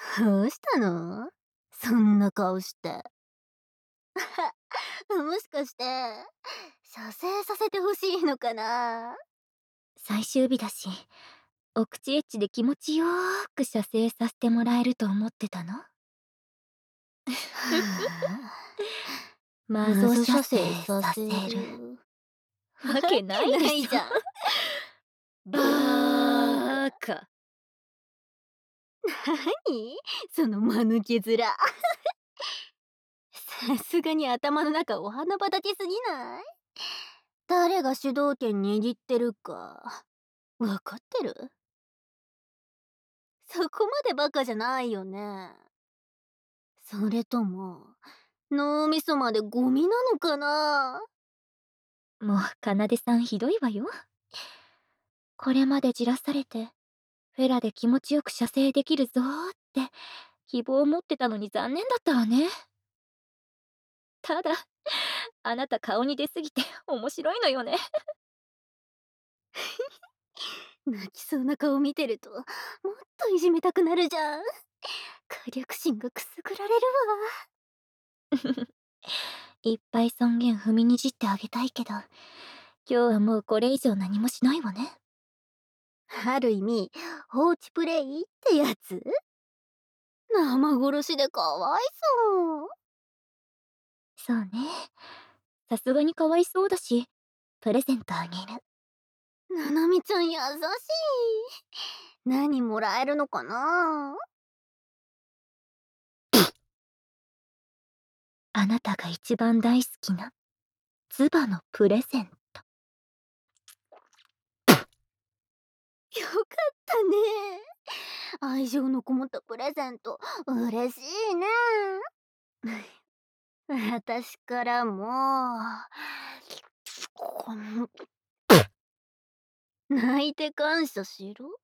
どうしたの？そんな顔して。もしかして、射精させてほしいのかな？ 最終日だし、お口エッチで気持ちよーく射精させてもらえると思ってたの？ はあ、 マゾ謎射射精精ささせせるる。わわけなけないでしょ。 いじゃん。 ババカ。 ーカ。 何？その間抜け面。さすがに頭の中お花畑すぎない？誰が主導権握ってるか、わかってる？そこまでバカじゃないよね。それとも、脳みそまでゴミなのかな？ もう奏さんひどいわよ。これまでじらされて、フェラで気持ちよく射精できるぞーって希望を持ってたのに残念だったわね。ただ、あなた顔に出すぎて面白いのよね。 泣きそうな顔見てると、もっといじめたくなるじゃん。火力心がくすぐられるいっぱい尊厳踏みにじってあげたいけど、今日はもうこれ以上何もしないわね。 わ。ある意味、放置プレイってやつ？生殺しでかわいそう。 そうね。さすがにかわいそうだし、プレゼントあげる。 ななみちゃん優しい。何もらえるのかな？ あなたが一番大好きな、ツバのプレゼント。 よかったね。愛情のこもったプレゼント、嬉しいね。私からも、この泣いて感謝しろ。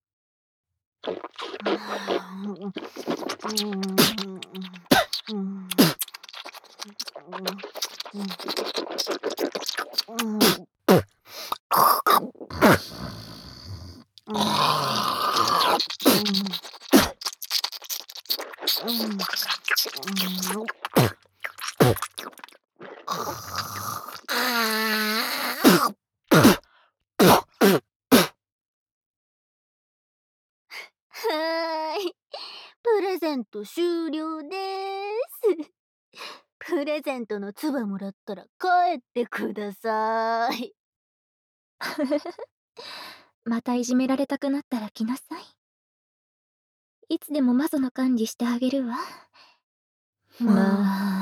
はーい。プレゼント終了です。プレゼントの唾もらったら帰ってください。 またいじめられたくなったら来なさい。いつでもマゾの管理してあげるわ。 ままあ。